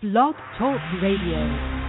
Blog Talk Radio.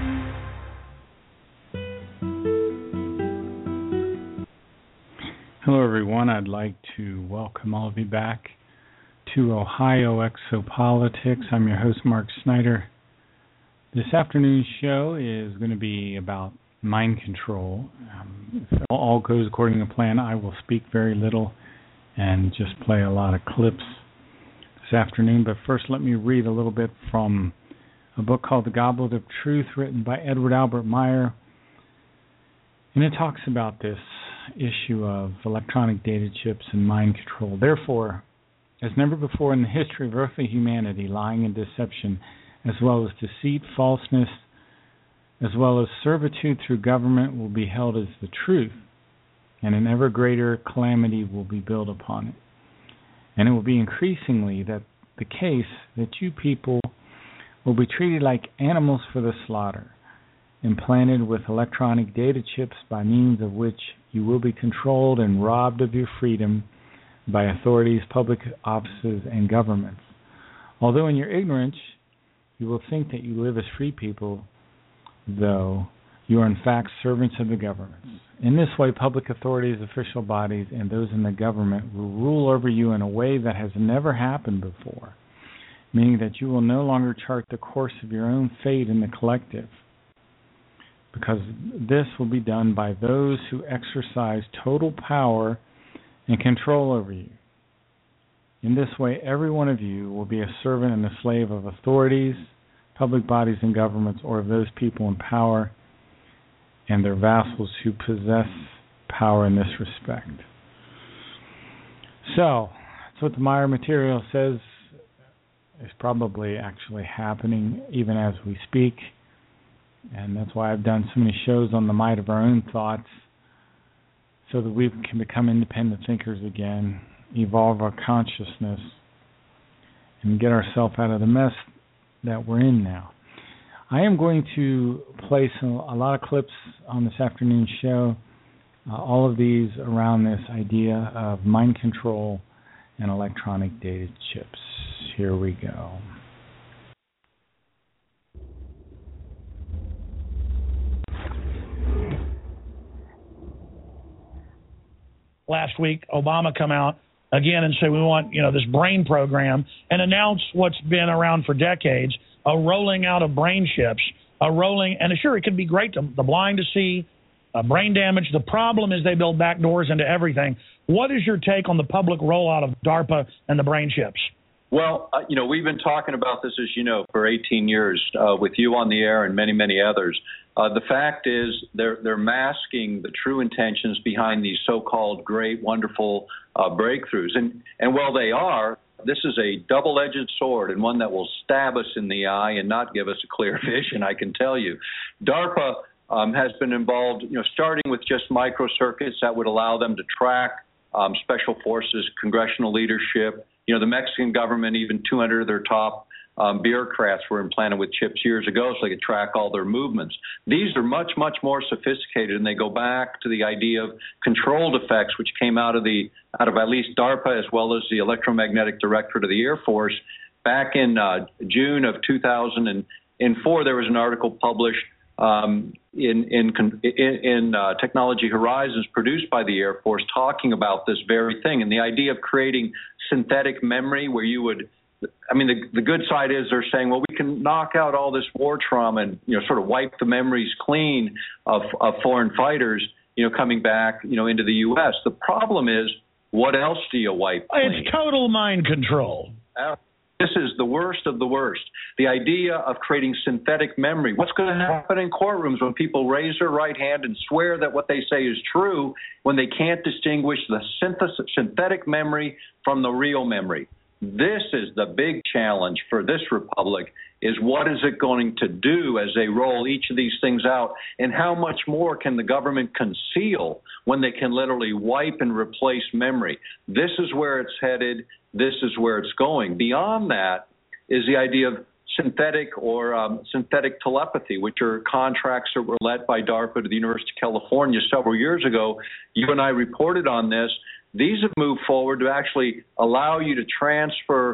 Hello, everyone. I'd like to welcome all of you back to Ohio Exopolitics. I'm your host, Mark Snyder. This afternoon's show is going to be about mind control. If all goes according to plan, I will speak very little and just play a lot of clips this afternoon. But first, let me read a little bit from a book called The Goblet of Truth, written by Edward Albert Meyer. And it talks about this issue of electronic data chips and mind control. Therefore, as never before in the history of earthly humanity, lying and deception, as well as deceit, falseness, as well as servitude through government will be held as the truth, and an ever greater calamity will be built upon it. And it will be increasingly the case that you people will be treated like animals for the slaughter, implanted with electronic data chips by means of which you will be controlled and robbed of your freedom by authorities, public offices, and governments. Although in your ignorance you will think that you live as free people, though you are in fact servants of the governments. In this way, public authorities, official bodies, and those in the government will rule over you in a way that has never happened before, meaning that you will no longer chart the course of your own fate in the collective, because this will be done by those who exercise total power and control over you. In this way, every one of you will be a servant and a slave of authorities, public bodies and governments, or of those people in power and their vassals who possess power in this respect. So, that's what the Meyer material says is probably actually happening even as we speak. And that's why I've done so many shows on the might of our own thoughts, so that we can become independent thinkers again, evolve our consciousness, and get ourselves out of the mess that we're in now. I am going to play a lot of clips on this afternoon's show, all of these around this idea of mind control and electronic data chips. Here we go. Last week, Obama come out again and say we want, this brain program, and announce what's been around for decades, a rolling out of brain chips, and sure, it could be great to the blind to see, brain damage. The problem is they build back doors into everything. What is your take on the public rollout of DARPA and the brain chips? Well, we've been talking about this, as you know, for 18 years with you on the air and many, many others. The fact is they're masking the true intentions behind these so-called great, wonderful breakthroughs. And while they are, this is a double-edged sword, and one that will stab us in the eye and not give us a clear vision, I can tell you. DARPA has been involved, starting with just microcircuits that would allow them to track special forces, congressional leadership. The Mexican government, even 200 of their top bureaucrats were implanted with chips years ago so they could track all their movements. These are much, much more sophisticated, and they go back to the idea of controlled effects, which came out of at least DARPA, as well as the Electromagnetic Directorate of the Air Force. Back in June of 2004, there was an article published in Technology Horizons, produced by the Air Force, talking about this very thing, and the idea of creating synthetic memory where you would, the good side is they're saying, well, we can knock out all this war trauma and, sort of wipe the memories clean of foreign fighters, coming back, into the U.S. The problem is, what else do you wipe clean? It's total mind control. This is the worst of the worst. The idea of creating synthetic memory. What's going to happen in courtrooms when people raise their right hand and swear that what they say is true when they can't distinguish the synthetic memory from the real memory? This is the big challenge for this republic, is what is it going to do as they roll each of these things out, and how much more can the government conceal when they can literally wipe and replace memory? This is where it's headed. This is where it's going. Beyond that is the idea of synthetic telepathy, which are contracts that were led by DARPA to the University of California several years ago. You and I reported on this. These have moved forward to actually allow you to transfer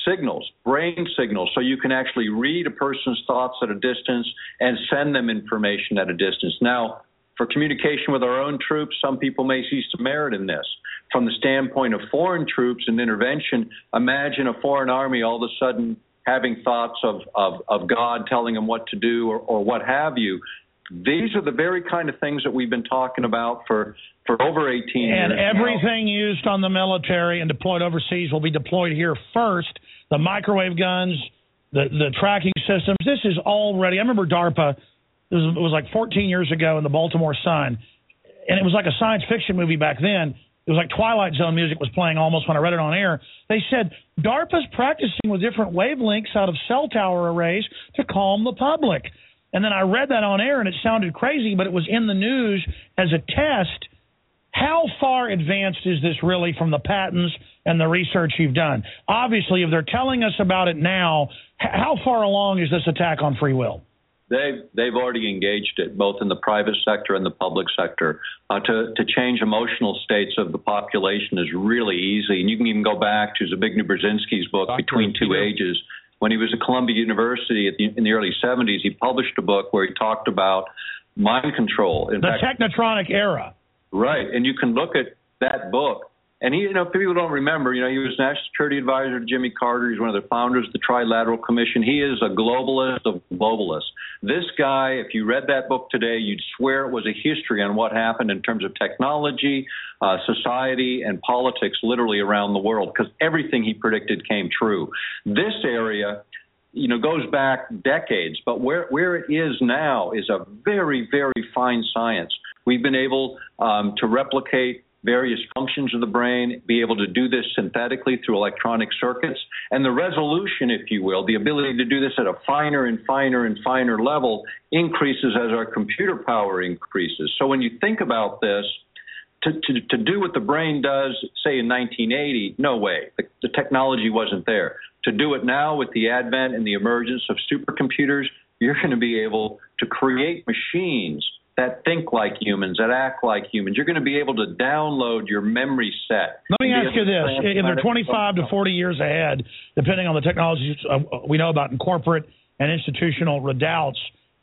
signals, brain signals, so you can actually read a person's thoughts at a distance and send them information at a distance. Now, for communication with our own troops, some people may see some merit in this. From the standpoint of foreign troops and intervention, imagine a foreign army all of a sudden having thoughts of God telling them what to do or what have you. These are the very kind of things that we've been talking about for over 18 years. And everything used on the military and deployed overseas will be deployed here first. The microwave guns, the tracking systems. This is already, I remember DARPA, it was like 14 years ago in the Baltimore Sun, and it was like a science fiction movie back then. It was like Twilight Zone music was playing almost when I read it on air. They said DARPA's practicing with different wavelengths out of cell tower arrays to calm the public. And then I read that on air, and it sounded crazy, but it was in the news as a test. How far advanced is this really from the patents and the research you've done? Obviously, if they're telling us about it now, how far along is this attack on free will? They've already engaged it, both in the private sector and the public sector. To change emotional states of the population is really easy. And you can even go back to Zbigniew Brzezinski's book, Between Two Ages. When he was at Columbia University in the early 70s, he published a book where he talked about mind control. In fact, technotronic era. Right, and you can look at that book. And he, people don't remember, he was National Security Advisor to Jimmy Carter. He's one of the founders of the Trilateral Commission. He is a globalist of globalists. This guy, if you read that book today, you'd swear it was a history on what happened in terms of technology, society, and politics literally around the world, because everything he predicted came true. This area, goes back decades, but where it is now is a very, very fine science. We've been able to replicate various functions of the brain, be able to do this synthetically through electronic circuits. And the resolution, if you will, the ability to do this at a finer and finer and finer level increases as our computer power increases. So when you think about this, to do what the brain does, say in 1980, no way. The technology wasn't there. To do it now with the advent and the emergence of supercomputers, you're going to be able to create machines that think like humans, that act like humans. You're going to be able to download your memory set. Let me ask you this. If they're 25 to 40 years ahead, depending on the technologies we know about in corporate and institutional redoubts,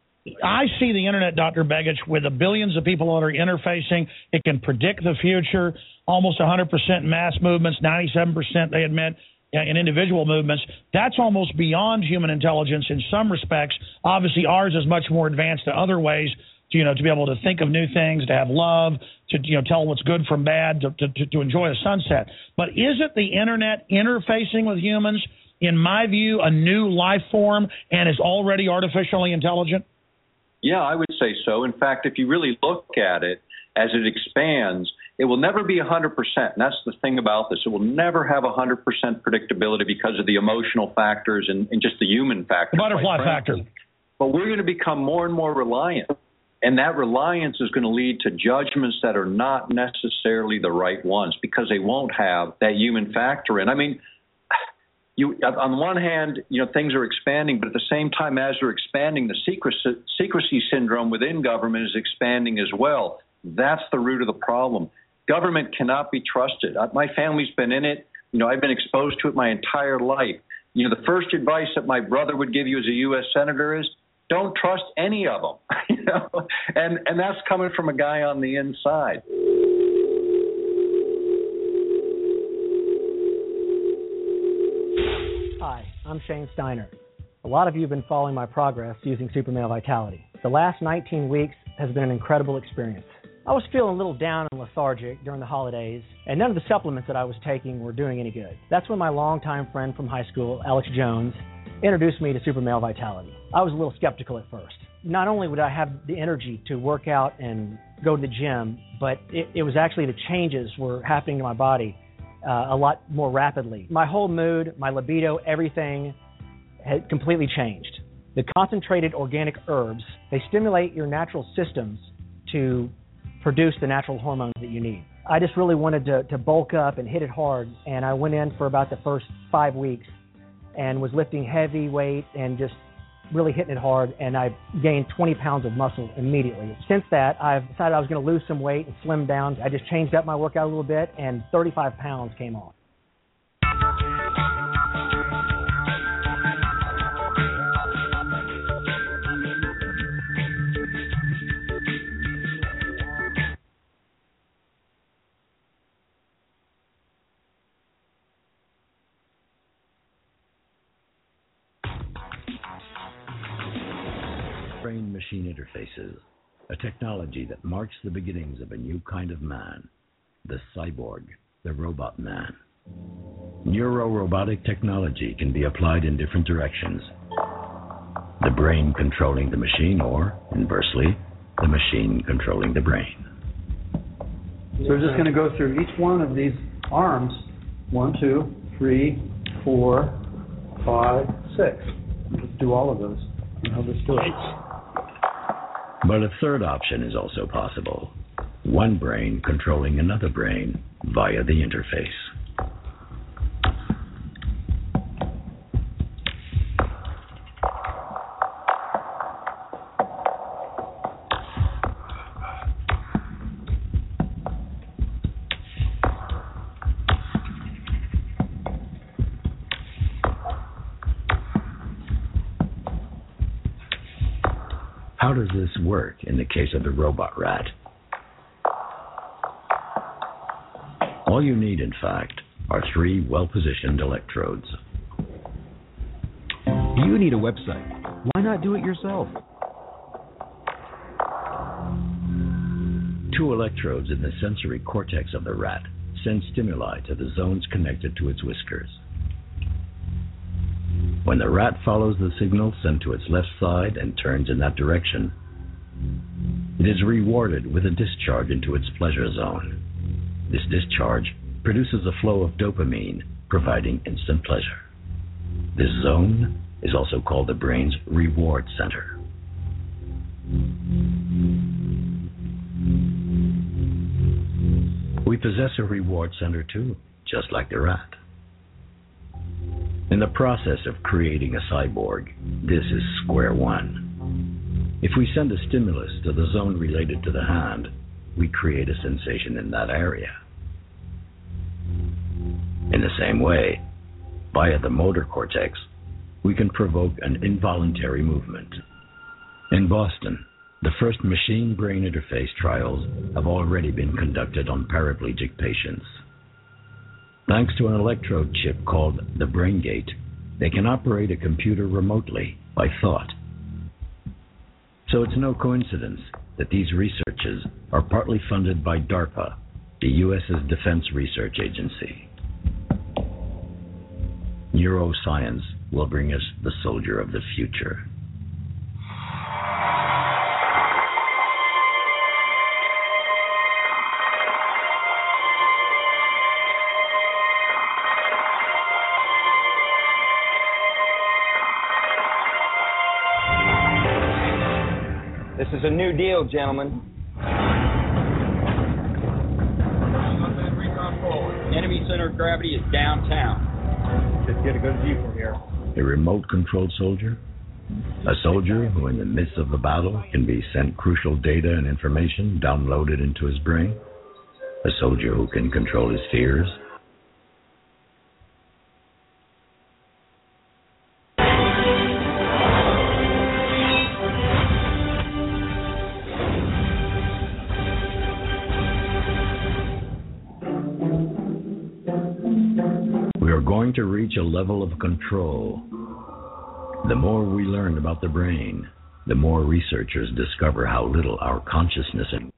I see the Internet, Dr. Begich, with the billions of people that are interfacing. It can predict the future, almost 100% mass movements, 97% they admit in individual movements. That's almost beyond human intelligence in some respects. Obviously, ours is much more advanced in other ways, to be able to think of new things, to have love, to tell what's good from bad, to enjoy a sunset. But is it the Internet interfacing with humans, in my view, a new life form and is already artificially intelligent? Yeah, I would say so. In fact, if you really look at it, as it expands, it will never be 100%. And that's the thing about this. It will never have 100% predictability because of the emotional factors and just the human factor. The butterfly factor. But we're going to become more and more reliant. And that reliance is going to lead to judgments that are not necessarily the right ones because they won't have that human factor in. I mean, on one hand, things are expanding, but at the same time as they're expanding, the secrecy syndrome within government is expanding as well. That's the root of the problem. Government cannot be trusted. My family's been in it. I've been exposed to it my entire life. The first advice that my brother would give you as a U.S. Senator is, don't trust any of them, and that's coming from a guy on the inside. Hi, I'm Shane Steiner. A lot of you have been following my progress using Super Male Vitality. The last 19 weeks has been an incredible experience. I was feeling a little down and lethargic during the holidays, and none of the supplements that I was taking were doing any good. That's when my longtime friend from high school, Alex Jones, introduced me to Super Male Vitality. I was a little skeptical at first. Not only would I have the energy to work out and go to the gym, but it was actually the changes were happening to my body a lot more rapidly. My whole mood, my libido, everything had completely changed. The concentrated organic herbs, they stimulate your natural systems to produce the natural hormones that you need. I just really wanted to bulk up and hit it hard, and I went in for about the first 5 weeks and was lifting heavy weight and just really hitting it hard, and I gained 20 pounds of muscle immediately. Since that, I've decided I was going to lose some weight and slim down. I just changed up my workout a little bit, and 35 pounds came on. Brain-machine interfaces, a technology that marks the beginnings of a new kind of man, the cyborg, the robot man. Neuro-robotic technology can be applied in different directions. The brain controlling the machine, or, inversely, the machine controlling the brain. So we're just going to go through each one of these arms. 1, 2, 3, 4, 5, 6. Let's do all of those. And how this do it. But a third option is also possible. One brain controlling another brain via the interface. How does this work in the case of the robot rat? All you need, in fact, are 3 well-positioned electrodes. You need a website. Why not do it yourself? 2 electrodes in the sensory cortex of the rat send stimuli to the zones connected to its whiskers. When the rat follows the signal sent to its left side and turns in that direction, it is rewarded with a discharge into its pleasure zone. This discharge produces a flow of dopamine, providing instant pleasure. This zone is also called the brain's reward center. We possess a reward center too, just like the rat. In the process of creating a cyborg, this is square one. If we send a stimulus to the zone related to the hand, we create a sensation in that area. In the same way, via the motor cortex, we can provoke an involuntary movement. In Boston, the first machine-brain interface trials have already been conducted on paraplegic patients. Thanks to an electrode chip called the BrainGate, they can operate a computer remotely by thought. So it's no coincidence that these researches are partly funded by DARPA, the U.S.'s Defense Research Agency. Neuroscience will bring us the soldier of the future. This is a new deal, gentlemen. Enemy center of gravity is downtown. Just get a good view from here. A remote-controlled soldier? A soldier who in the midst of the battle can be sent crucial data and information downloaded into his brain? A soldier who can control his fears? We are going to reach a level of control. The more we learn about the brain, the more researchers discover how little our consciousness and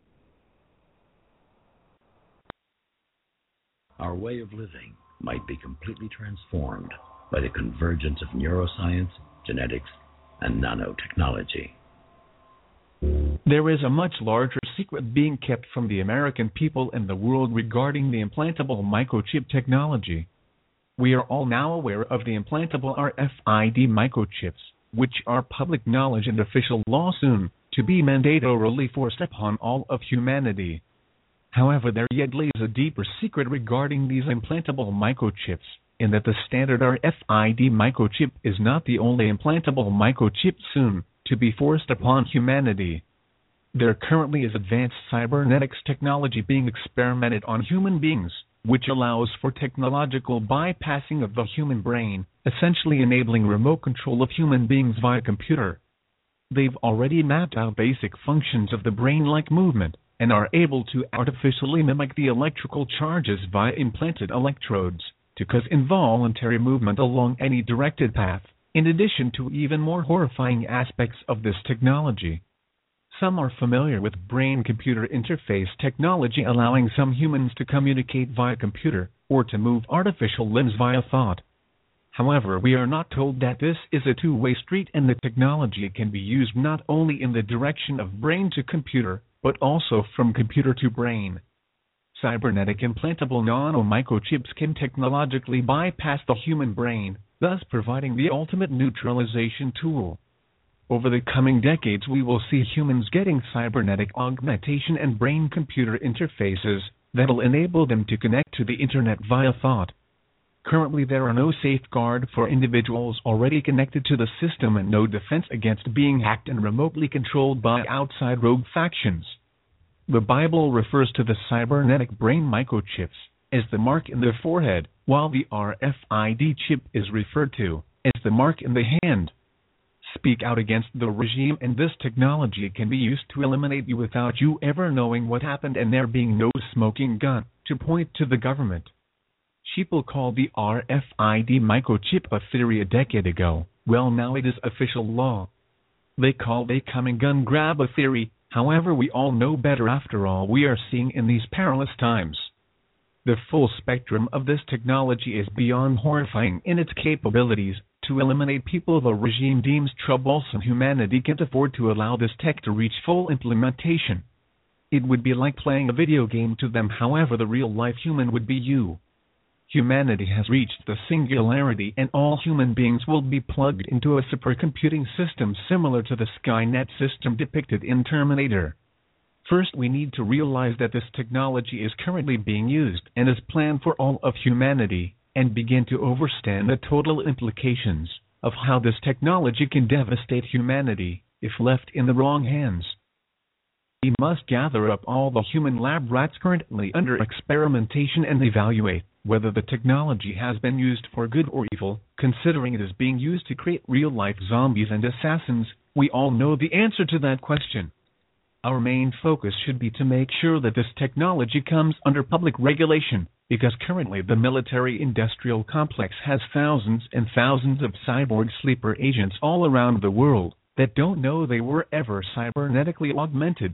our way of living might be completely transformed by the convergence of neuroscience, genetics, and nanotechnology. There is a much larger secret being kept from the American people and the world regarding the implantable microchip technology. We are all now aware of the implantable RFID microchips, which are public knowledge and official law soon to be mandatorily forced upon all of humanity. However, there yet lays a deeper secret regarding these implantable microchips, in that the standard RFID microchip is not the only implantable microchip soon to be forced upon humanity. There currently is advanced cybernetics technology being experimented on human beings, which allows for technological bypassing of the human brain, essentially enabling remote control of human beings via computer. They've already mapped out basic functions of the brain like movement, and are able to artificially mimic the electrical charges via implanted electrodes, to cause involuntary movement along any directed path, In addition to even more horrifying aspects of this technology, some are familiar with brain-computer interface technology, allowing some humans to communicate via computer or to move artificial limbs via thought. However, we are not told that this is a two-way street and the technology can be used not only in the direction of brain to computer, but also from computer to brain. Cybernetic implantable nano-microchips can technologically bypass the human brain, thus providing the ultimate neutralization tool. Over the coming decades, we will see humans getting cybernetic augmentation and brain-computer interfaces that'll enable them to connect to the internet via thought. Currently, there are no safeguard for individuals already connected to the system and no defense against being hacked and remotely controlled by outside rogue factions. The Bible refers to the cybernetic brain microchips as the mark in the forehead, while the RFID chip is referred to as the mark in the hand. Speak out against the regime, and this technology can be used to eliminate you without you ever knowing what happened and there being no smoking gun to point to the government. People called the RFID microchip a theory a decade ago. Well, now it is official law. They called a coming gun grab a theory. However, we all know better after all we are seeing in these perilous times. The full spectrum of this technology is beyond horrifying in its capabilities. To eliminate people the regime deems troublesome, humanity can't afford to allow this tech to reach full implementation. It would be like playing a video game to them, however the real-life human would be you. Humanity has reached the singularity, and all human beings will be plugged into a supercomputing system similar to the Skynet system depicted in Terminator. First, we need to realize that this technology is currently being used and is planned for all of humanity, and begin to understand the total implications of how this technology can devastate humanity if left in the wrong hands. We must gather up all the human lab rats currently under experimentation and evaluate whether the technology has been used for good or evil. Considering it is being used to create real-life zombies and assassins, we all know the answer to that question. Our main focus should be to make sure that this technology comes under public regulation, because currently the military-industrial complex has thousands and thousands of cyborg sleeper agents all around the world that don't know they were ever cybernetically augmented.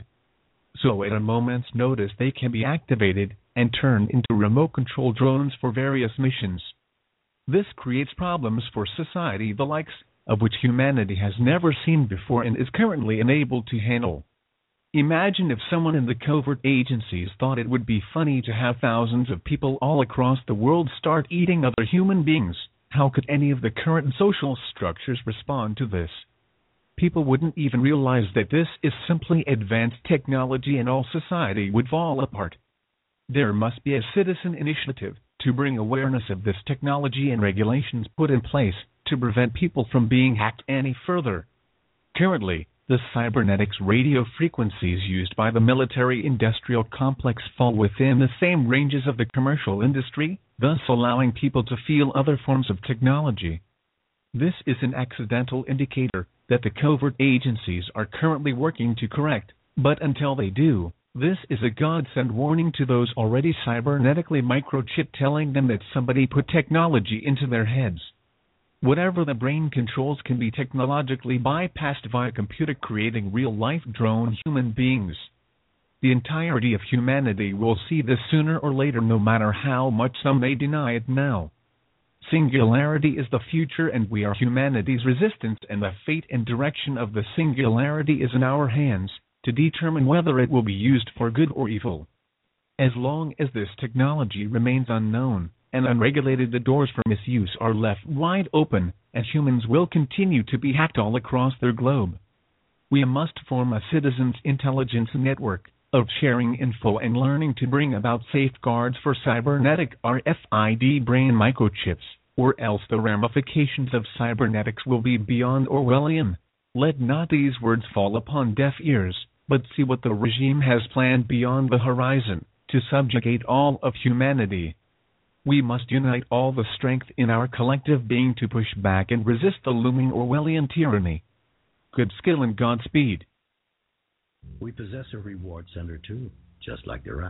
So at a moment's notice they can be activated and turned into remote-control drones for various missions. This creates problems for society the likes of which humanity has never seen before and is currently unable to handle. Imagine if someone in the covert agencies thought it would be funny to have thousands of people all across the world start eating other human beings. How could any of the current social structures respond to this? People wouldn't even realize that this is simply advanced technology and all society would fall apart. There must be a citizen initiative to bring awareness of this technology and regulations put in place to prevent people from being hacked any further. Currently, the cybernetics radio frequencies used by the military-industrial complex fall within the same ranges of the commercial industry, thus allowing people to feel other forms of technology. This is an accidental indicator that the covert agencies are currently working to correct, but until they do, this is a godsend warning to those already cybernetically microchipped, telling them that somebody put technology into their heads. Whatever the brain controls can be technologically bypassed via computer, creating real-life drone human beings. The entirety of humanity will see this sooner or later, no matter how much some may deny it now. Singularity is the future, and we are humanity's resistance, and the fate and direction of the singularity is in our hands to determine whether it will be used for good or evil. As long as this technology remains unknown and unregulated, the doors for misuse are left wide open, and humans will continue to be hacked all across their globe. We must form a citizens' intelligence network of sharing info and learning to bring about safeguards for cybernetic RFID brain microchips, or else the ramifications of cybernetics will be beyond Orwellian. Let not these words fall upon deaf ears, but see what the regime has planned beyond the horizon, to subjugate all of humanity. We must unite all the strength in our collective being to push back and resist the looming Orwellian tyranny. Good skill and Godspeed. We possess a reward center too, just like the rat.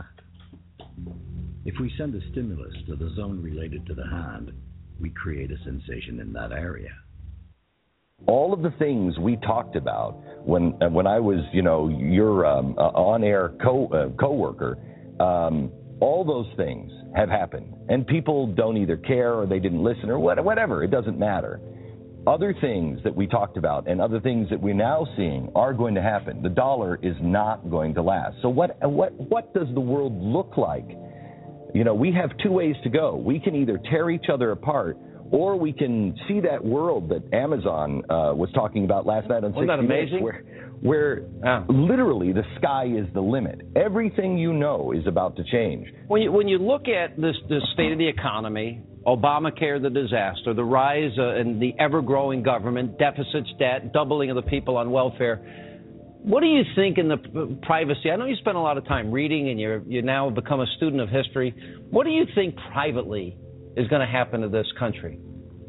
If we send a stimulus to the zone related to the hand, we create a sensation in that area. All of the things we talked about when I was, your on-air co-worker, all those things have happened. And people don't either care or they didn't listen or whatever. It doesn't matter. Other things that we talked about and other things that we're now seeing are going to happen. The dollar is not going to last. So what does the world look like? We have two ways to go. We can either tear each other apart, or we can see that world that Amazon was talking about last night on 60 Isn't that amazing? Minutes, where literally the sky is the limit. Everything is about to change. When you look at the state of the economy, Obamacare, the disaster, the rise in the ever-growing government, deficits, debt, doubling of the people on welfare, what do you think in the privacy? I know you spend a lot of time reading and you now become a student of history. What do you think privately is going to happen to this country?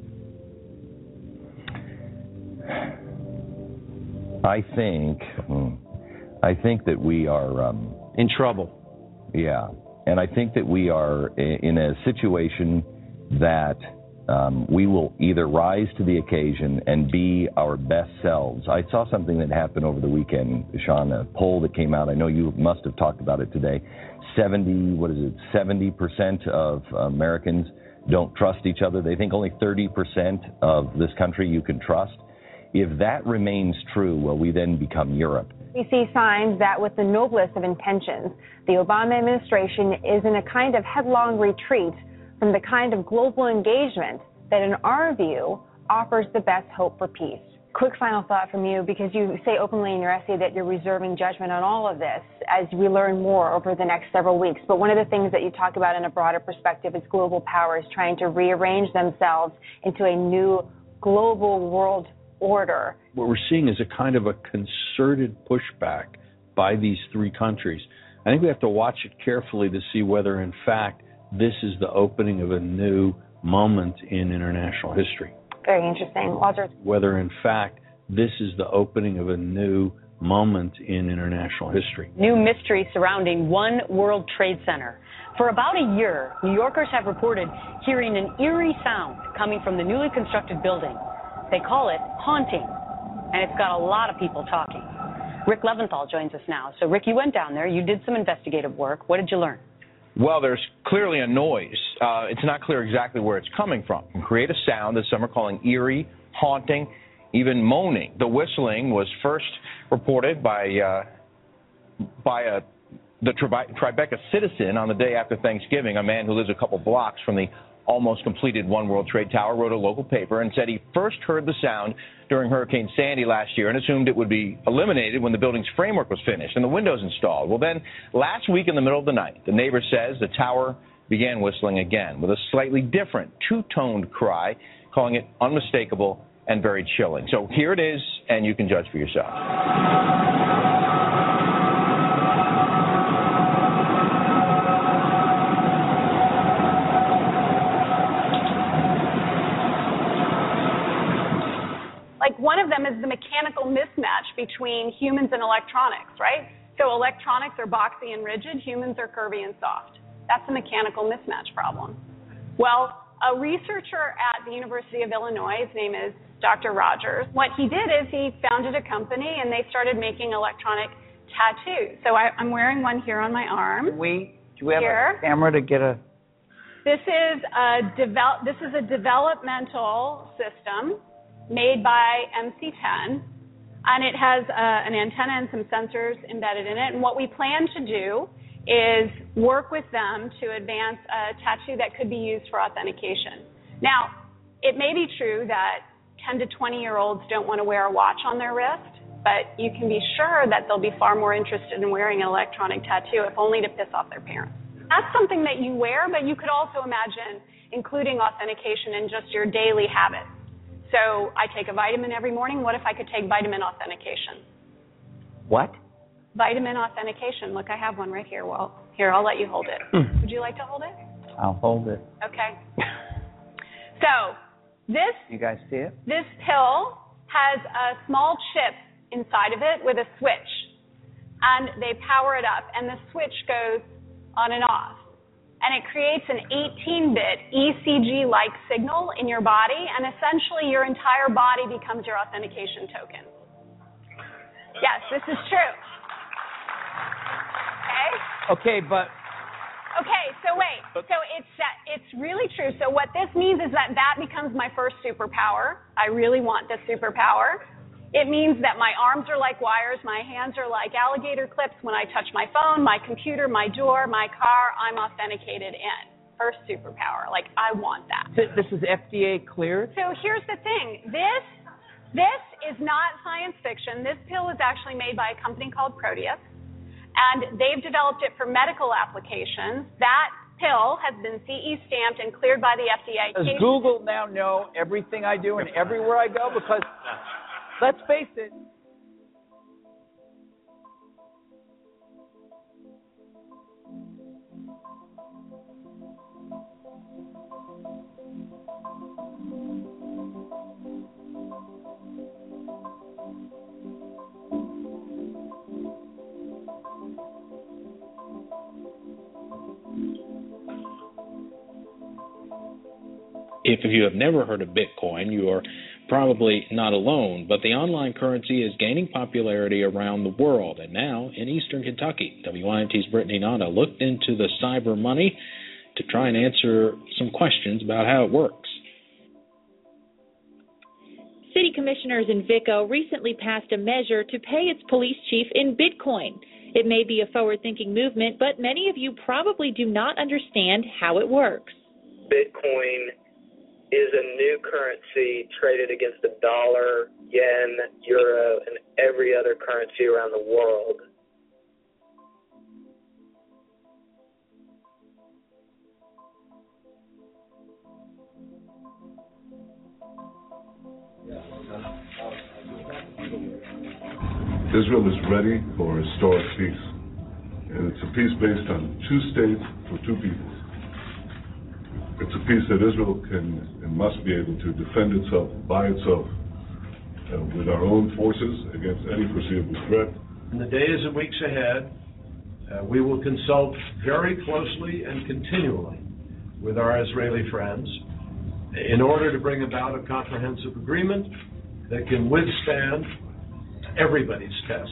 I think that we are in trouble. Yeah, and I think that we are in a situation that we will either rise to the occasion and be our best selves. I saw something that happened over the weekend, Sean, a poll that came out. I know you must have talked about it today. 70% of Americans don't trust each other. They think only 30% of this country you can trust. If that remains true, well, we then become Europe. We see signs that with the noblest of intentions, the Obama administration is in a kind of headlong retreat from the kind of global engagement that, in our view, offers the best hope for peace. Quick final thought from you, because you say openly in your essay that you're reserving judgment on all of this as we learn more over the next several weeks. But one of the things that you talk about in a broader perspective is global powers trying to rearrange themselves into a new global world order. What we're seeing is a kind of a concerted pushback by these three countries. I think we have to watch it carefully to see whether, in fact, this is the opening of a new moment in international history. Very interesting. Walter? Whether, in fact, this is the opening of a new moment in international history. New mystery surrounding One World Trade Center. For about a year, New Yorkers have reported hearing an eerie sound coming from the newly constructed building. They call it haunting, and it's got a lot of people talking. Rick Leventhal joins us now. So, Rick, you went down there. You did some investigative work. What did you learn? Well, there's clearly a noise. It's not clear exactly where it's coming from. It can create a sound that some are calling eerie, haunting, even moaning. The whistling was first reported by the Tribeca Citizen on the day after Thanksgiving. A man who lives a couple blocks from the almost completed One World Trade Tower wrote a local paper and said he first heard the sound during Hurricane Sandy last year and assumed it would be eliminated when the building's framework was finished and the windows installed. Well, then, last week in the middle of the night, the neighbor says the tower began whistling again with a slightly different two-toned cry, calling it unmistakable and very chilling. So here it is, and you can judge for yourself. One of them is the mechanical mismatch between humans and electronics, right? So electronics are boxy and rigid, humans are curvy and soft. That's a mechanical mismatch problem. Well, a researcher at the University of Illinois, his name is Dr. Rogers, what he did is he founded a company and they started making electronic tattoos. So I'm wearing one here on my arm. Do we have a camera to get a... This is a developmental system made by MC10, and it has an antenna and some sensors embedded in it. And what we plan to do is work with them to advance a tattoo that could be used for authentication. Now, it may be true that 10 to 20-year-olds don't want to wear a watch on their wrist, but you can be sure that they'll be far more interested in wearing an electronic tattoo, if only to piss off their parents. That's something that you wear, but you could also imagine including authentication in just your daily habits. So I take a vitamin every morning. What if I could take vitamin authentication? What? Vitamin authentication. Look, I have one right here. Well, here, I'll let you hold it. Would you like to hold it? I'll hold it. Okay. So this... You guys see it? This pill has a small chip inside of it with a switch. And they power it up. And the switch goes on and off. and it creates an 18-bit ECG-like signal in your body, and essentially your entire body becomes your authentication token. Yes, this is true. Okay, but... Okay, so wait. So it's really true. So what this means is that becomes my first superpower. I really want this superpower. It means that my arms are like wires, my hands are like alligator clips. When I touch my phone, my computer, my door, my car, I'm authenticated in. First superpower. Like, I want that. This is FDA cleared? So here's the thing. This is not science fiction. This pill is actually made by a company called Proteus, and they've developed it for medical applications. That pill has been CE stamped and cleared by the FDA. Does Google now know everything I do and everywhere I go? Because let's face it. If you have never heard of Bitcoin, you are probably not alone, but the online currency is gaining popularity around the world, and now in eastern Kentucky. WINT's Brittany Nada looked into the cyber money to try and answer some questions about how it works. City commissioners in Vico recently passed a measure to pay its police chief in Bitcoin. It may be a forward-thinking movement, but many of you probably do not understand how it works. Bitcoin is a new currency traded against the dollar, yen, euro, and every other currency around the world. Israel is ready for historic peace, and it's a peace based on two states for two peoples. It's a peace that Israel can and must be able to defend itself by itself with our own forces against any foreseeable threat. In the days and weeks ahead, we will consult very closely and continually with our Israeli friends in order to bring about a comprehensive agreement that can withstand everybody's test.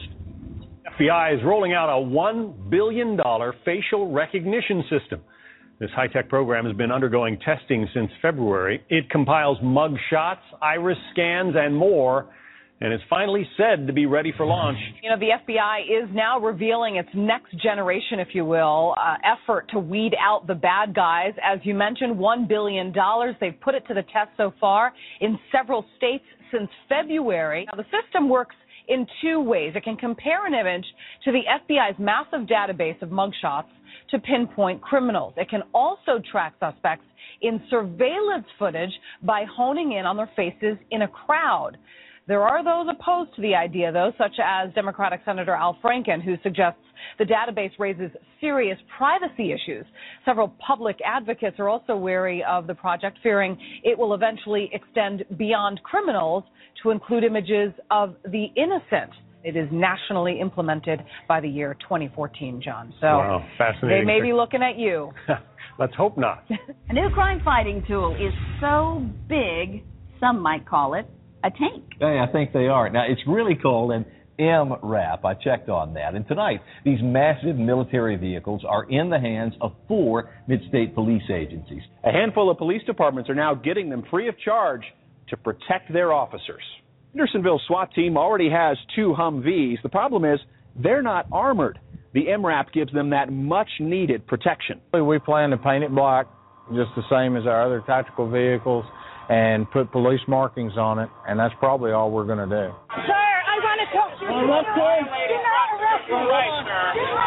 FBI is rolling out a $1 billion facial recognition system. This high-tech program has been undergoing testing since February. It compiles mug shots, iris scans, and more, and is finally said to be ready for launch. You know, the FBI is now revealing its next generation, if you will, effort to weed out the bad guys. As you mentioned, $1 billion. They've put it to the test so far in several states since February. Now, the system works in two ways. It can compare an image to the FBI's massive database of mugshots to pinpoint criminals. It can also track suspects in surveillance footage by honing in on their faces in a crowd. There are those opposed to the idea, though, such as Democratic Senator Al Franken, who suggests the database raises serious privacy issues. Several public advocates are also wary of the project, fearing it will eventually extend beyond criminals to include images of the innocent. It is nationally implemented by the year 2014, John. So wow, fascinating. They may be looking at you. Let's hope not. A new crime-fighting tool is so big, some might call it a tank. Yeah, I think they are. Now, it's really called an MRAP. I checked on that. And tonight, these massive military vehicles are in the hands of 4 mid-state police agencies. A handful of police departments are now getting them free of charge to protect their officers. Hendersonville's SWAT team already has 2 Humvees. The problem is they're not armored. The MRAP gives them that much-needed protection. We plan to paint it black, just the same as our other tactical vehicles, and put police markings on it, and that's probably all we're going to do. Sir, I want to talk to you. Do not arrest me. All right, sir.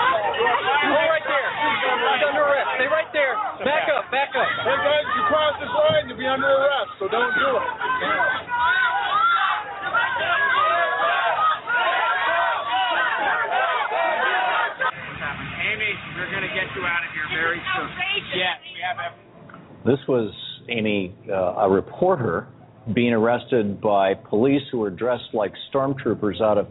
Stay right there. He's under arrest. Stay right there. Back up, back up. Hey, guys, if you cross this line, you'll be under arrest, so don't do it. Amy, we're going to get you out of here very soon. Yes, we have everything. This was, Amy, a reporter being arrested by police who were dressed like stormtroopers out of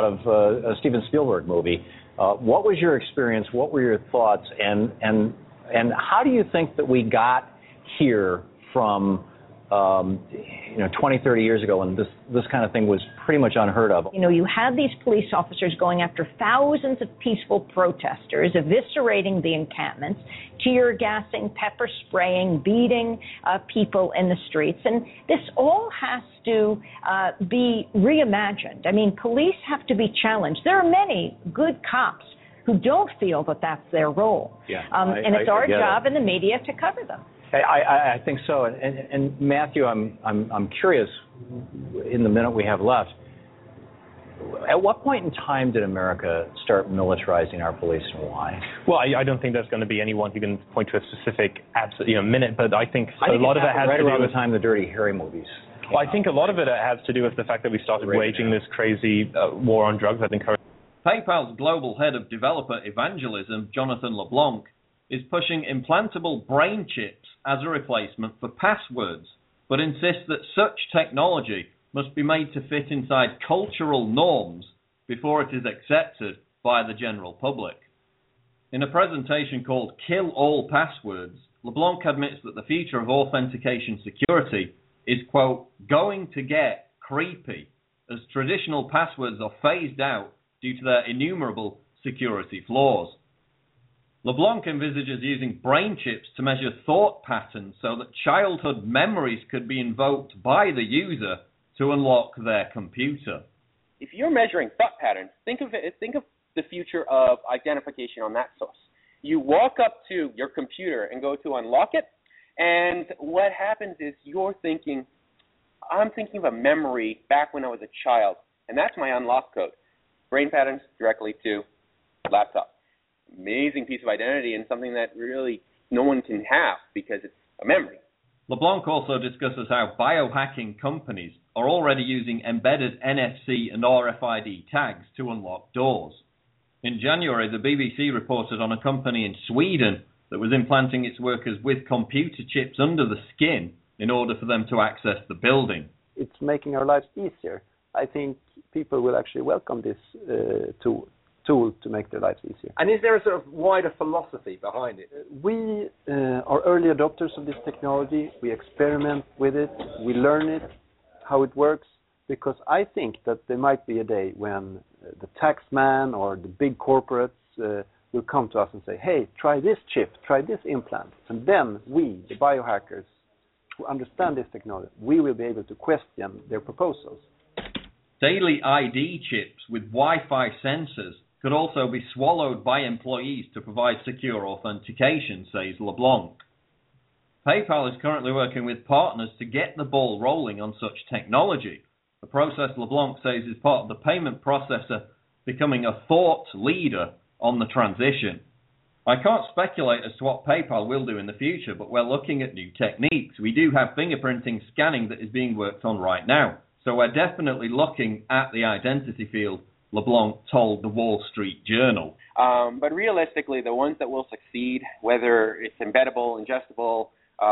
a Steven Spielberg movie. What was your experience? What were your thoughts? And And how do you think that we got here from 20, 30 years ago when this kind of thing was pretty much unheard of? You had these police officers going after thousands of peaceful protesters, eviscerating the encampments, tear gassing, pepper spraying, beating people in the streets. And this all has to be reimagined. I mean, police have to be challenged. There are many good cops who don't feel that that's their role. And it's our job in the media to cover them. I think so. And Matthew, I'm curious, in the minute we have left, at what point in time did America start militarizing our police and why? Well, I don't think there's going to be anyone who can point to a specific minute, but I think a lot of it has to do with the time the Dirty Harry movies. Well, I think a lot of it has to do with the fact that we started waging this crazy war on drugs. I think PayPal's global head of developer evangelism, Jonathan LeBlanc, is pushing implantable brain chips as a replacement for passwords, but insists that such technology must be made to fit inside cultural norms before it is accepted by the general public. In a presentation called Kill All Passwords, LeBlanc admits that the future of authentication security is, quote, going to get creepy as traditional passwords are phased out due to their innumerable security flaws. LeBlanc envisages using brain chips to measure thought patterns so that childhood memories could be invoked by the user to unlock their computer. If you're measuring thought patterns, think of the future of identification on that source. You walk up to your computer and go to unlock it, and what happens is I'm thinking of a memory back when I was a child, and that's my unlock code. Brain patterns directly to laptop. Amazing piece of identity and something that really no one can have because it's a memory. LeBlanc also discusses how biohacking companies are already using embedded NFC and RFID tags to unlock doors. In January, the BBC reported on a company in Sweden that was implanting its workers with computer chips under the skin in order for them to access the building. It's making our lives easier. I think people will actually welcome this tool to make their lives easier. And is there a sort of wider philosophy behind it? We are early adopters of this technology. We experiment with it. We learn it, how it works, because I think that there might be a day when the tax man or the big corporates will come to us and say, hey, try this chip, try this implant. And then we, the biohackers who understand this technology, we will be able to question their proposals. Daily ID chips with Wi-Fi sensors could also be swallowed by employees to provide secure authentication, says LeBlanc. PayPal is currently working with partners to get the ball rolling on such technology, a process LeBlanc says is part of the payment processor becoming a thought leader on the transition. I can't speculate as to what PayPal will do in the future, but we're looking at new techniques. We do have fingerprinting scanning that is being worked on right now, so we're definitely looking at the identity field, LeBlanc told the Wall Street Journal. But realistically, the ones that will succeed, whether it's embeddable, ingestible,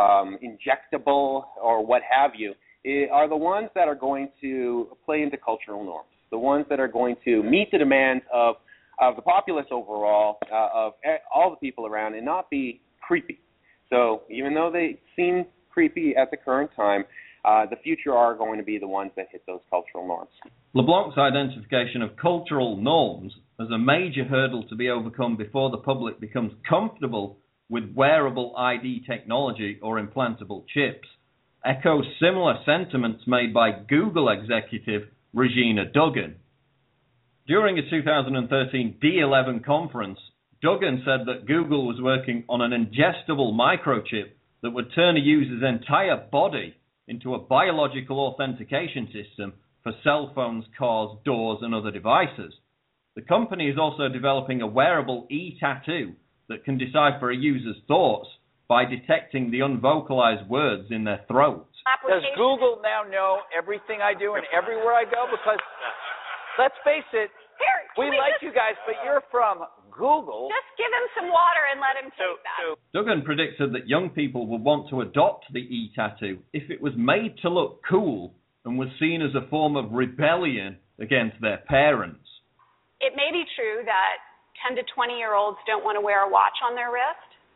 injectable, or what have you, are the ones that are going to play into cultural norms, the ones that are going to meet the demands of the populace overall, of all the people around, and not be creepy. So even though they seem creepy at the current time, the future are going to be the ones that hit those cultural norms. LeBlanc's identification of cultural norms as a major hurdle to be overcome before the public becomes comfortable with wearable ID technology or implantable chips echoes similar sentiments made by Google executive Regina Duggan. During a 2013 D11 conference, Duggan said that Google was working on an ingestible microchip that would turn a user's entire body into a biological authentication system for cell phones, cars, doors, and other devices. The company is also developing a wearable e-tattoo that can decipher a user's thoughts by detecting the unvocalized words in their throat. Does Google now know everything I do and everywhere I go? Because, let's face it, we like you guys, but you're from Google. Just give him some water and let him take that. Duggan predicted that young people would want to adopt the e-tattoo if it was made to look cool and was seen as a form of rebellion against their parents. It may be true that 10 to 20-year-olds don't want to wear a watch on their wrist,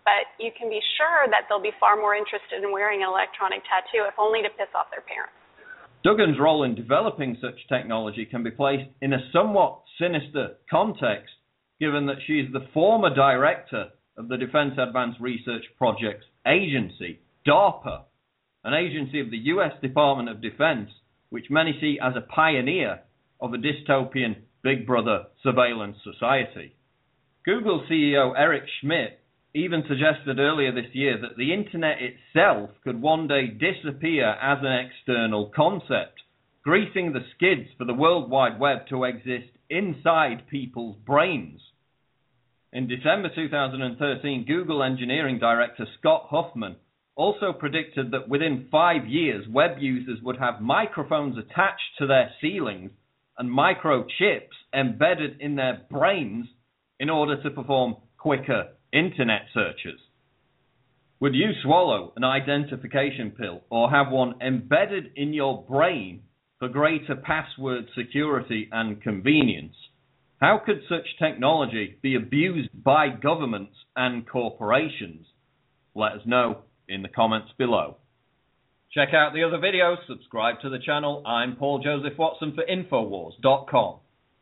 but you can be sure that they'll be far more interested in wearing an electronic tattoo, if only to piss off their parents. Duggan's role in developing such technology can be placed in a somewhat sinister context, given that she is the former director of the Defense Advanced Research Projects Agency, DARPA, an agency of the U.S. Department of Defense, which many see as a pioneer of a dystopian Big Brother surveillance society. Google CEO Eric Schmidt even suggested earlier this year that the internet itself could one day disappear as an external concept, greasing the skids for the World Wide Web to exist inside people's brains. In December 2013, Google engineering director Scott Huffman also predicted that within 5 years, web users would have microphones attached to their ceilings and microchips embedded in their brains in order to perform quicker internet searches. Would you swallow an identification pill or have one embedded in your brain for greater password security and convenience? How could such technology be abused by governments and corporations? Let us know in the comments below. Check out the other videos, subscribe to the channel. I'm Paul Joseph Watson for Infowars.com.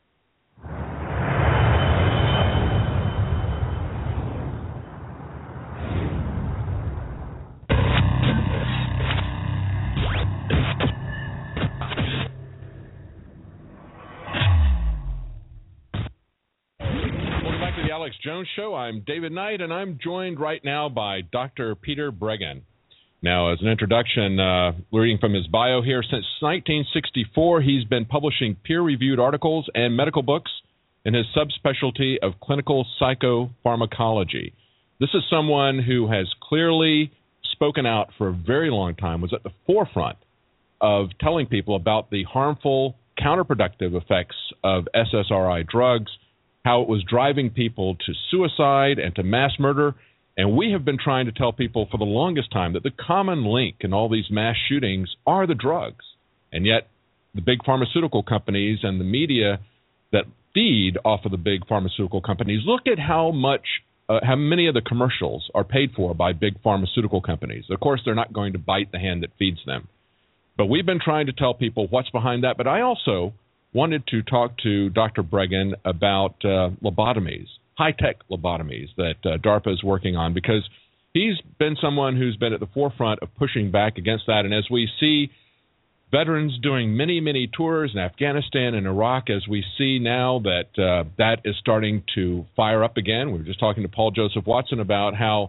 Alex Jones Show. I'm David Knight, and I'm joined right now by Dr. Peter Breggin. Now, as an introduction, reading from his bio here, since 1964, he's been publishing peer-reviewed articles and medical books in his subspecialty of clinical psychopharmacology. This is someone who has clearly spoken out for a very long time, was at the forefront of telling people about the harmful, counterproductive effects of SSRI drugs, how it was driving people to suicide and to mass murder. And we have been trying to tell people for the longest time that the common link in all these mass shootings are the drugs. And yet the big pharmaceutical companies and the media that feed off of the big pharmaceutical companies, look at how many of the commercials are paid for by big pharmaceutical companies. Of course, they're not going to bite the hand that feeds them. But we've been trying to tell people what's behind that. But I also wanted to talk to Dr. Breggin about lobotomies, high-tech lobotomies that DARPA is working on, because he's been someone who's been at the forefront of pushing back against that. And as we see veterans doing many, many tours in Afghanistan and Iraq, as we see now that that is starting to fire up again. We were just talking to Paul Joseph Watson about how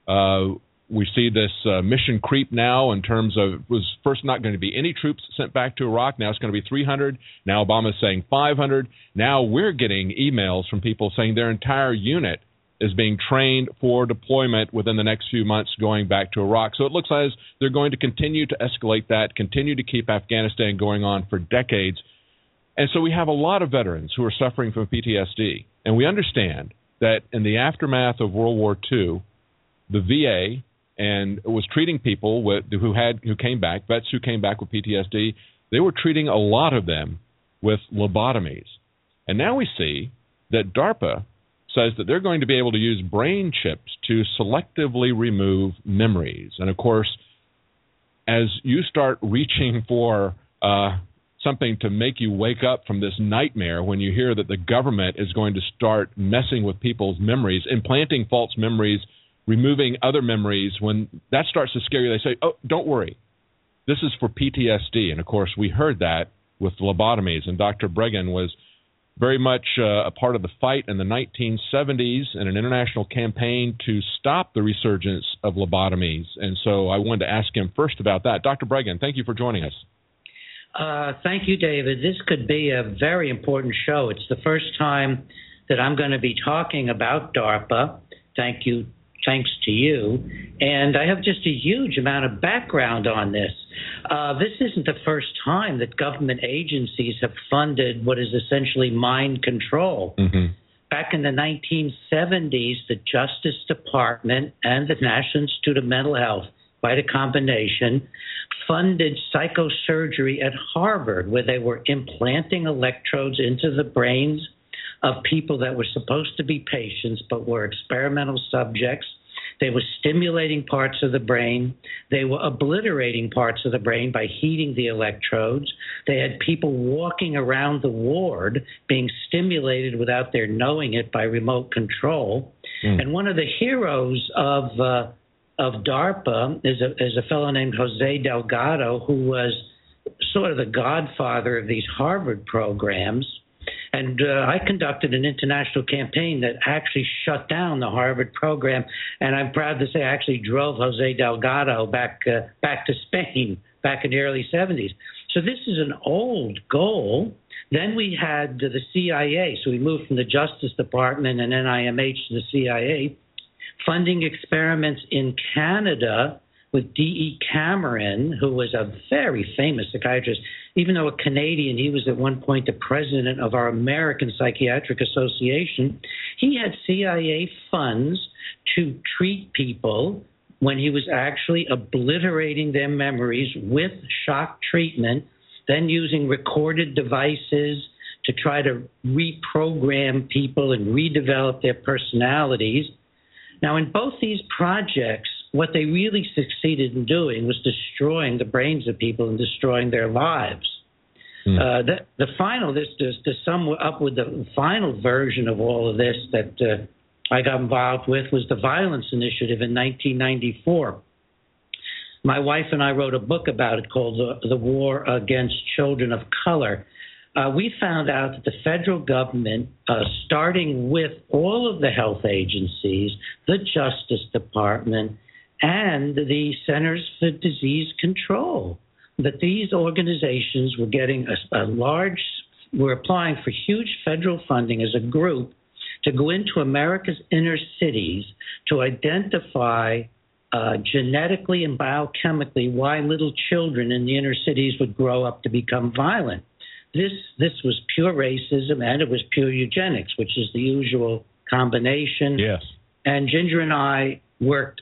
we see this mission creep now in terms of, it was first not going to be any troops sent back to Iraq. Now it's going to be 300. Now Obama's saying 500. Now we're getting emails from people saying their entire unit is being trained for deployment within the next few months going back to Iraq. So it looks as they're going to continue to escalate that, continue to keep Afghanistan going on for decades. And so we have a lot of veterans who are suffering from PTSD. And we understand that in the aftermath of World War II, the VA and was treating people who came back, vets who came back with PTSD. They were treating a lot of them with lobotomies. And now we see that DARPA says that they're going to be able to use brain chips to selectively remove memories. And of course, as you start reaching for something to make you wake up from this nightmare when you hear that the government is going to start messing with people's memories, implanting false memories, removing other memories, when that starts to scare you, they say, oh, don't worry. This is for PTSD. And, of course, we heard that with lobotomies. And Dr. Breggin was very much a part of the fight in the 1970s in an international campaign to stop the resurgence of lobotomies. And so I wanted to ask him first about that. Dr. Breggin, thank you for joining us. Thank you, David. This could be a very important show. It's the first time that I'm going to be talking about DARPA. Thanks to you. And I have just a huge amount of background on this. This isn't the first time that government agencies have funded what is essentially mind control. Mm-hmm. Back in the 1970s, the Justice Department and the National Institute of Mental Health, quite a combination, funded psychosurgery at Harvard, where they were implanting electrodes into the brains of people that were supposed to be patients but were experimental subjects. They were stimulating parts of the brain. They were obliterating parts of the brain by heating the electrodes. They had people walking around the ward being stimulated without their knowing it by remote control. And one of the heroes of DARPA is a fellow named Jose Delgado, who was sort of the godfather of these Harvard programs. And I conducted an international campaign that actually shut down the Harvard program. And I'm proud to say I actually drove Jose Delgado back to Spain back in the early 70s. So this is an old goal. Then we had the CIA. So we moved from the Justice Department and NIMH to the CIA, funding experiments in Canada with D.E. Cameron, who was a very famous psychiatrist. Even though a Canadian, he was at one point the president of our American Psychiatric Association. He had CIA funds to treat people when he was actually obliterating their memories with shock treatment, then using recorded devices to try to reprogram people and redevelop their personalities. Now, in both these projects, what they really succeeded in doing was destroying the brains of people and destroying their lives. The final, to sum up with the final version of all of this that I got involved with was the Violence Initiative in 1994. My wife and I wrote a book about it called The War Against Children of Color. We found out that the federal government, starting with all of the health agencies, the Justice Department, and the Centers for Disease Control, that these organizations were getting were applying for huge federal funding as a group to go into America's inner cities to identify genetically and biochemically why little children in the inner cities would grow up to become violent. This was pure racism, and it was pure eugenics, which is the usual combination. Yes. And Ginger and I worked,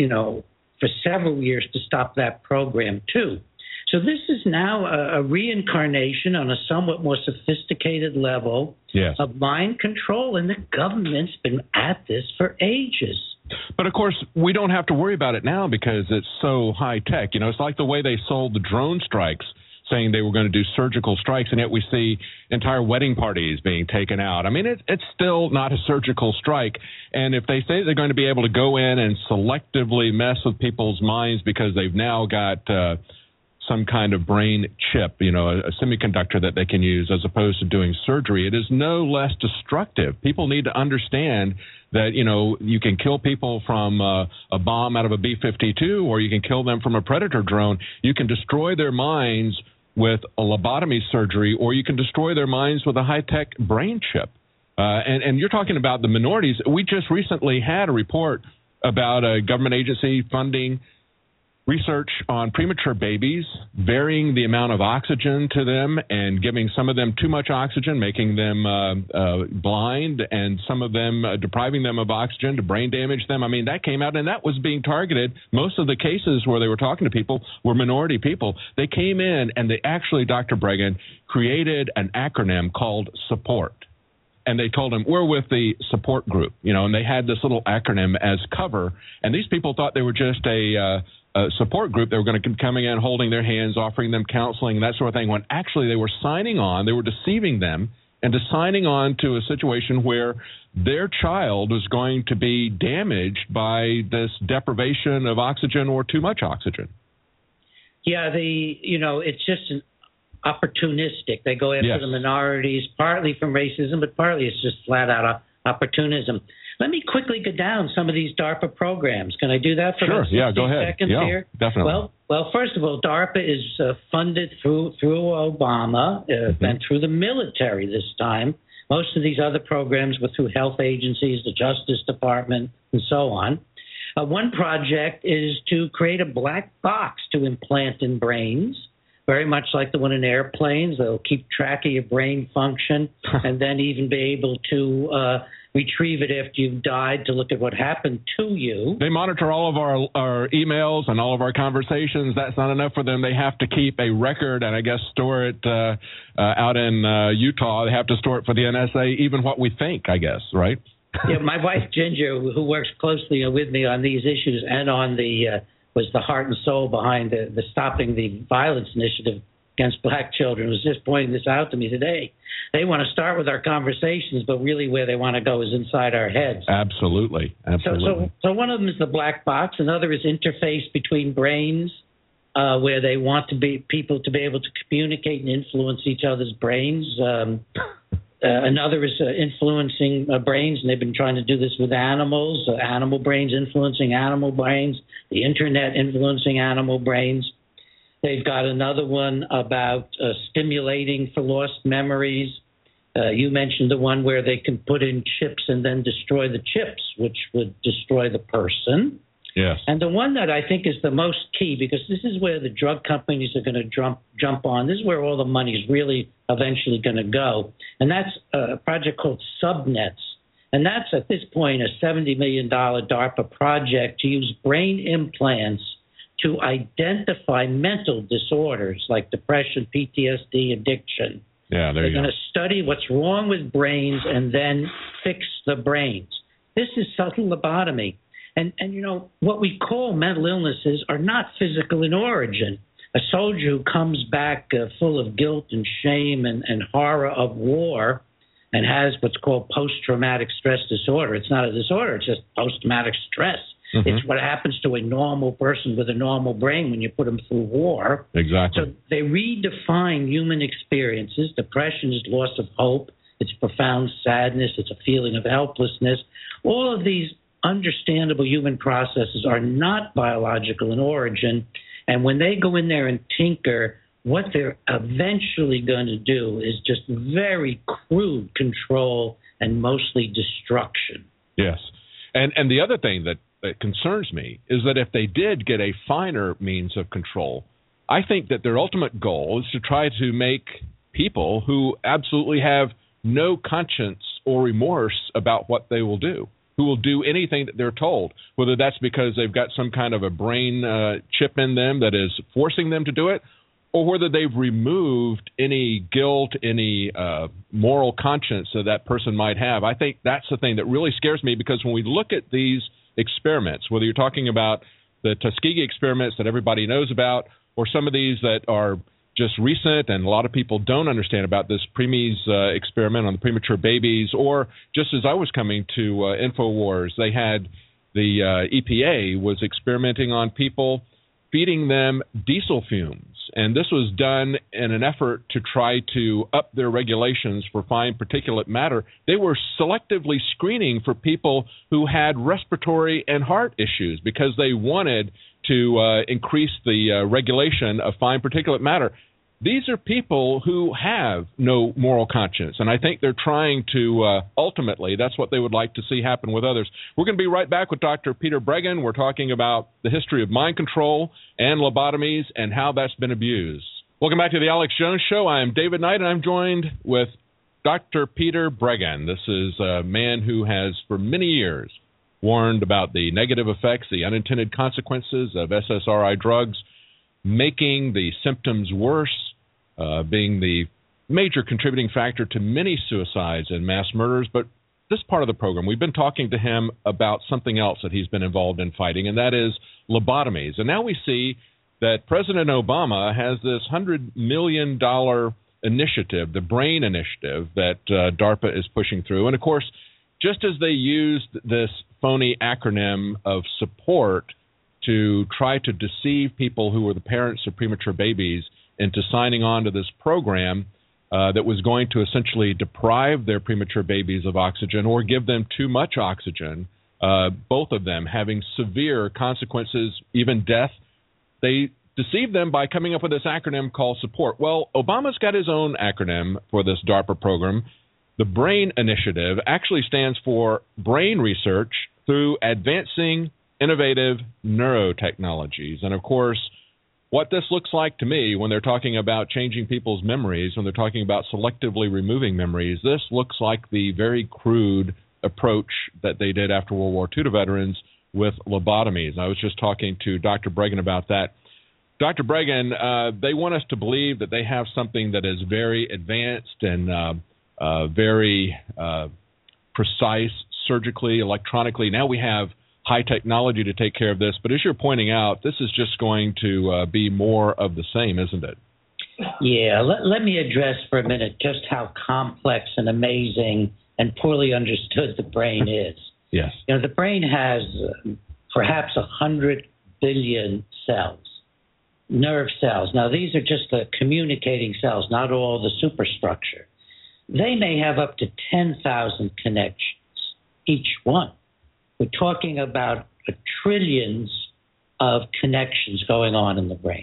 for several years to stop that program, too. So this is now a reincarnation on a somewhat more sophisticated level of mind control, and the government's been at this for ages. But, of course, we don't have to worry about it now because it's so high-tech. It's like the way they sold the drone strikes, saying they were going to do surgical strikes, and yet we see entire wedding parties being taken out. I mean, it's still not a surgical strike. And if they say they're going to be able to go in and selectively mess with people's minds because they've now got some kind of brain chip, a semiconductor that they can use as opposed to doing surgery, it is no less destructive. People need to understand that, you can kill people from a bomb out of a B-52, or you can kill them from a Predator drone. You can destroy their minds with a lobotomy surgery, or you can destroy their minds with a high-tech brain chip. And you're talking about the minorities. We just recently had a report about a government agency funding research on premature babies, varying the amount of oxygen to them and giving some of them too much oxygen, making them blind, and some of them depriving them of oxygen to brain damage them. I mean, that came out, and that was being targeted. Most of the cases where they were talking to people were minority people. They came in, and they actually, Dr. Breggin, created an acronym called SUPPORT. And they told him, we're with the support group, and they had this little acronym as cover. And these people thought they were just a support group. They were going to be coming in, holding their hands, offering them counseling and that sort of thing, when actually they were signing on, they were deceiving them into signing on to a situation where their child was going to be damaged by this deprivation of oxygen or too much oxygen. Yeah, it's just an opportunistic. They go after the minorities, partly from racism, but partly it's just flat out opportunism. Let me quickly go down some of these DARPA programs. Can I do that for about 60 go ahead. seconds here? Definitely. Well, first of all, DARPA is funded through Obama and through the military this time. Most of these other programs were through health agencies, the Justice Department, and so on. One project is to create a black box to implant in brains, very much like the one in airplanes. They'll keep track of your brain function and then even be able to retrieve it after you've died to look at what happened to you. They monitor all of our emails and all of our conversations. That's not enough for them. They have to keep a record and, I guess, store it out in Utah. They have to store it for the NSA, even what we think, I guess, right? Yeah, my wife Ginger, who works closely with me on these issues and on was the heart and soul behind the Stopping the Violence Initiative against black children, was just pointing this out to me today. They want to start with our conversations, but really where they want to go is inside our heads. Absolutely. So one of them is the black box. Another is interface between brains, where they want people to be able to communicate and influence each other's brains. Another is influencing brains, and they've been trying to do this with animals, animal brains influencing animal brains, the internet influencing animal brains. They've got another one about stimulating for lost memories. You mentioned the one where they can put in chips and then destroy the chips, which would destroy the person. Yes. And the one that I think is the most key, because this is where the drug companies are going to jump on. This is where all the money is really eventually going to go. And that's a project called Subnets. And that's, at this point, a $70 million DARPA project to use brain implants to identify mental disorders like depression, PTSD, addiction. Yeah, They're going to study what's wrong with brains and then fix the brains. This is subtle lobotomy. And you know, what we call mental illnesses are not physical in origin. A soldier who comes back full of guilt and shame and horror of war and has what's called post-traumatic stress disorder. It's not a disorder, it's just post-traumatic stress. Mm-hmm. It's what happens to a normal person with a normal brain when you put them through war. Exactly. So they redefine human experiences. Depression is loss of hope. It's profound sadness. It's a feeling of helplessness. All of these understandable human processes are not biological in origin. And when they go in there and tinker, what they're eventually going to do is just very crude control and mostly destruction. Yes. And the other thing that concerns me is that if they did get a finer means of control, I think that their ultimate goal is to try to make people who absolutely have no conscience or remorse about what they will do, who will do anything that they're told, whether that's because they've got some kind of a brain chip in them that is forcing them to do it, or whether they've removed any guilt, any moral conscience that person might have. I think that's the thing that really scares me, because when we look at these experiments, whether you're talking about the Tuskegee experiments that everybody knows about, or some of these that are just recent and a lot of people don't understand about, this Preemies experiment on the premature babies, or just as I was coming to InfoWars, they had the EPA was experimenting on people, feeding them diesel fumes. And this was done in an effort to try to up their regulations for fine particulate matter. They were selectively screening for people who had respiratory and heart issues because they wanted to increase the regulation of fine particulate matter. These are people who have no moral conscience, and I think they're trying to, ultimately, that's what they would like to see happen with others. We're going to be right back with Dr. Peter Breggin. We're talking about the history of mind control and lobotomies and how that's been abused. Welcome back to the Alex Jones Show. I am David Knight, and I'm joined with Dr. Peter Breggin. This is a man who has, for many years, warned about the negative effects, the unintended consequences of SSRI drugs, making the symptoms worse, being the major contributing factor to many suicides and mass murders. But this part of the program, we've been talking to him about something else that he's been involved in fighting, and that is lobotomies. And now we see that President Obama has this $100 million initiative, the BRAIN initiative, that DARPA is pushing through. And, of course, just as they used this phony acronym of support to try to deceive people who were the parents of premature babies into signing on to this program that was going to essentially deprive their premature babies of oxygen or give them too much oxygen, both of them having severe consequences, even death. They deceived them by coming up with this acronym called support. Well, Obama's got his own acronym for this DARPA program. The BRAIN Initiative actually stands for Brain Research through Advancing Innovative Neurotechnologies. And, of course, what this looks like to me when they're talking about changing people's memories, when they're talking about selectively removing memories, this looks like the very crude approach that they did after World War II to veterans with lobotomies. I was just talking to Dr. Breggin about that. Dr. Breggin, they want us to believe that they have something that is very advanced and very precise surgically, electronically. Now we have high technology to take care of this. But as you're pointing out, this is just going to be more of the same, isn't it? Yeah, let me address for a minute just how complex and amazing and poorly understood the brain is. Yes. You know, the brain has perhaps 100 billion cells, nerve cells. Now, these are just the communicating cells, not all the superstructure. They may have up to 10,000 connections, each one. We're talking about trillions of connections going on in the brain.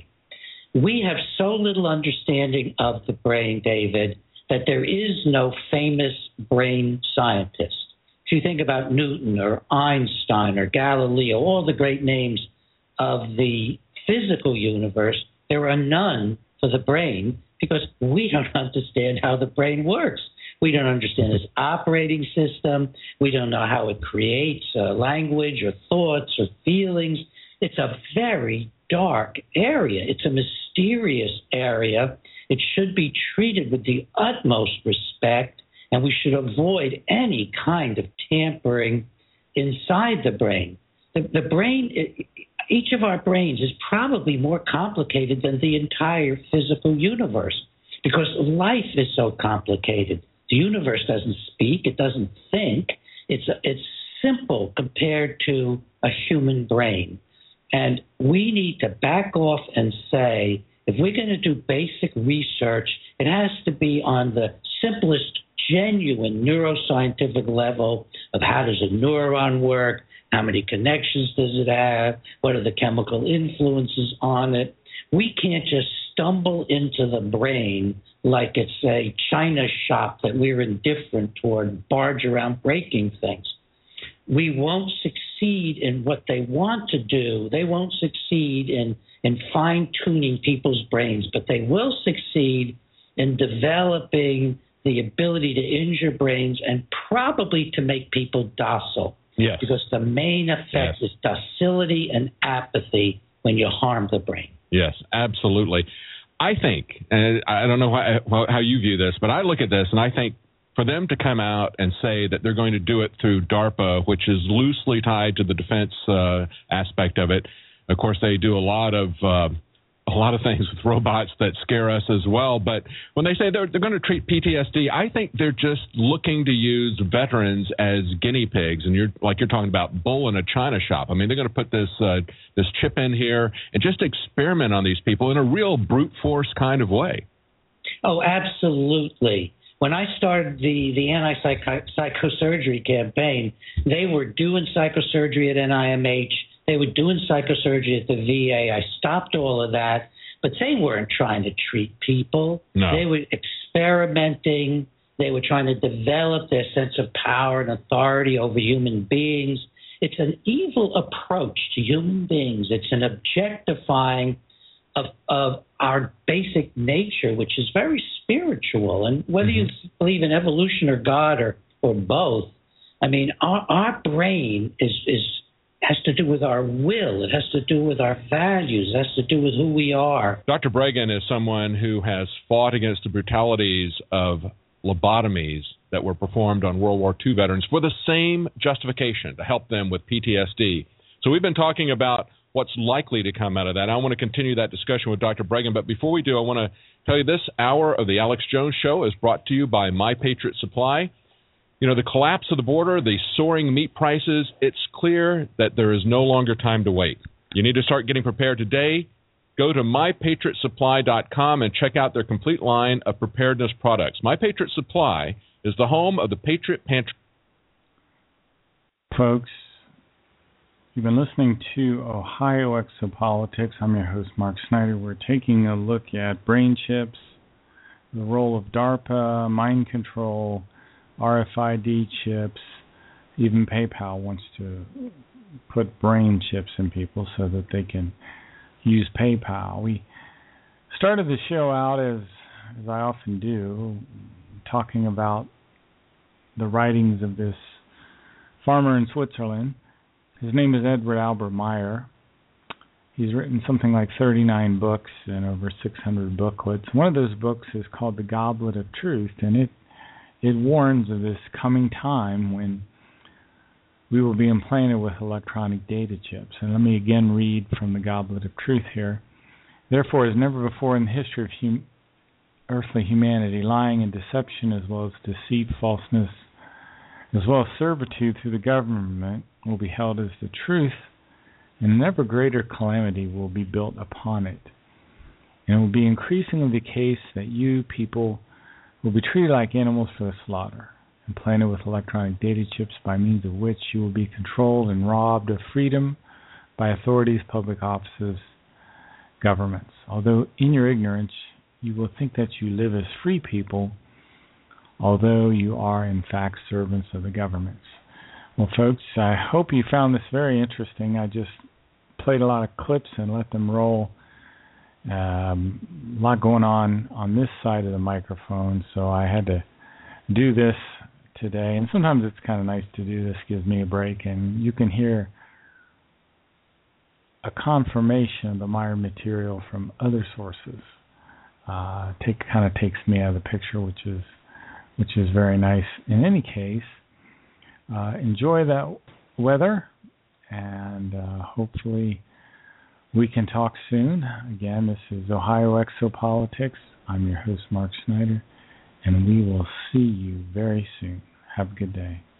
We have so little understanding of the brain, David, that there is no famous brain scientist. If you think about Newton or Einstein or Galileo, all the great names of the physical universe, there are none for the brain because we don't understand how the brain works. We don't understand its operating system. We don't know how it creates language or thoughts or feelings. It's a very dark area. It's a mysterious area. It should be treated with the utmost respect, and we should avoid any kind of tampering inside the brain. The brain, each of our brains is probably more complicated than the entire physical universe because life is so complicated. The universe doesn't speak. It doesn't think. It's simple compared to a human brain. And we need to back off and say, if we're going to do basic research, it has to be on the simplest, genuine neuroscientific level of how does a neuron work, how many connections does it have, what are the chemical influences on it. We can't just stumble into the brain like it's a china shop that we're indifferent toward, barge around breaking things. We won't succeed in what they want to do. They won't succeed in fine-tuning people's brains, but they will succeed in developing the ability to injure brains and probably to make people docile. Yes. Because the main effect is docility and apathy when you harm the brain. Yes, absolutely. I think, and I don't know how you view this, but I look at this and I think for them to come out and say that they're going to do it through DARPA, which is loosely tied to the defense aspect of it. Of course, they do a lot of things with robots that scare us as well. But when they say they're going to treat PTSD, I think they're just looking to use veterans as guinea pigs. And you're talking about bull in a china shop. I mean, they're going to put this chip in here and just experiment on these people in a real brute force kind of way. Oh, absolutely. When I started the anti-psychosurgery campaign, they were doing psychosurgery at NIMH. They were doing psychosurgery at the VA. I stopped all of that, but they weren't trying to treat people. No. They were experimenting. They were trying to develop their sense of power and authority over human beings. It's an evil approach to human beings. It's an objectifying of our basic nature, which is very spiritual. And whether you believe in evolution or God or both, I mean, our brain has to do with our will. It has to do with our values. It has to do with who we are. Dr. Breggin is someone who has fought against the brutalities of lobotomies that were performed on World War II veterans for the same justification, to help them with PTSD. So we've been talking about what's likely to come out of that. I want to continue that discussion with Dr. Breggin, but before we do, I want to tell you this hour of the Alex Jones Show is brought to you by My Patriot Supply. You know, the collapse of the border, the soaring meat prices, it's clear that there is no longer time to wait. You need to start getting prepared today. Go to MyPatriotSupply.com and check out their complete line of preparedness products. My Patriot Supply is the home of the Patriot Pantry. Folks, you've been listening to Ohio Exopolitics. I'm your host, Mark Snyder. We're taking a look at brain chips, the role of DARPA, mind control, RFID chips. Even PayPal wants to put brain chips in people so that they can use PayPal. We started the show out, as I often do, talking about the writings of this farmer in Switzerland. His name is Edward Albert Meyer. He's written something like 39 books and over 600 booklets. One of those books is called The Goblet of Truth, and it warns of this coming time when we will be implanted with electronic data chips. And let me again read from the Goblet of Truth here. Therefore, as never before in the history of earthly humanity, lying and deception, as well as deceit, falseness, as well as servitude through the government will be held as the truth, and an ever greater calamity will be built upon it. And it will be increasingly the case that you people will be treated like animals for the slaughter, implanted with electronic data chips by means of which you will be controlled and robbed of freedom by authorities, public offices, governments. Although in your ignorance you will think that you live as free people, although you are in fact servants of the governments. Well, folks, I hope you found this very interesting. I just played a lot of clips and let them roll. A lot going on this side of the microphone, so I had to do this today. And sometimes it's kind of nice to do this, gives me a break, and you can hear a confirmation of the Meyer material from other sources. Kind of takes me out of the picture, which is very nice. In any case, enjoy that weather, and hopefully we can talk soon. Again, this is Ohio Exopolitics. I'm your host, Mark Snyder, and we will see you very soon. Have a good day.